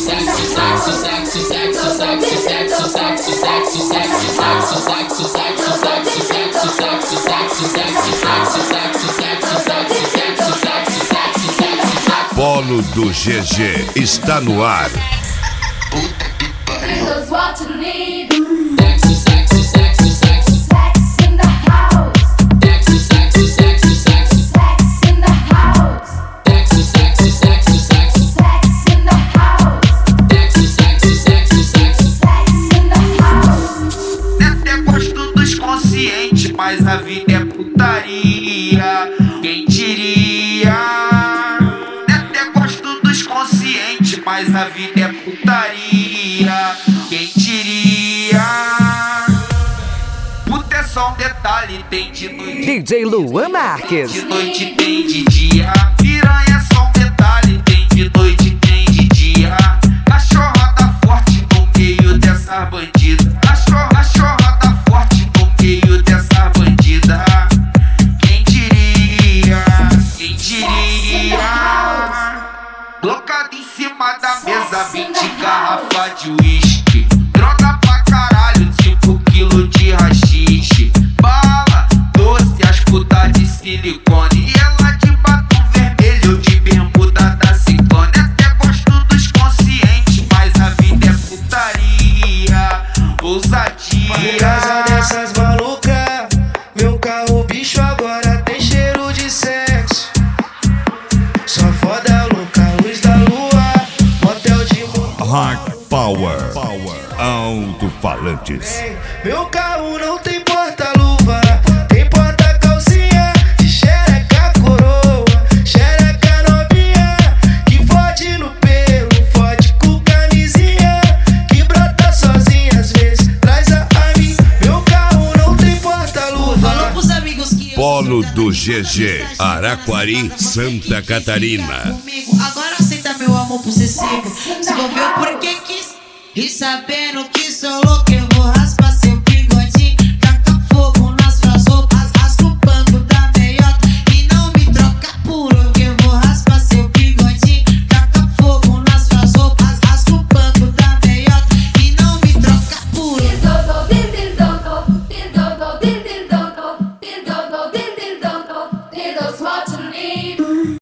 Polo do GG está no ar. Mas a vida é putaria, quem diria? Até gosto dos conscientes, mas a vida é putaria, quem diria? Puta é só um detalhe, tem de noite. DJ Luan Marques. De noite tem de dia, piranha é só um detalhe, tem de noite tem de dia. Cachorra tá forte no meio dessa bandida. Cachorra tá forte no meio dessa bandida. Quem diria? Quem diria? Colocado em cima da mesa 20 garrafa de uísque. Droga pra caralho, 5 quilos de haxixe. Bala, doce, as putas de silicone. E ela de batom vermelho, de bermuda da Ciclone. Até gosto dos conscientes, mas a vida é putaria, ousadia. Por causa dessas malucas, meu carro bicho agora tem cheiro de sexo. Só foda louca, luz da lua, motel de Hard Power, alto-falantes. Meu carro não tem porta-luva, tem porta-calcinha, de xereca coroa, xereca novinha, que fode no pelo, fode com camisinha, que brota sozinha às vezes, traz a mim. Meu carro não tem porta-luva. Falou pros amigos que Polo do GG, Araquari, Santa Catarina. comigo. Agora aceita meu amor por ser seco. Se envolveu porque quis. E sabendo que sou louco, eu vou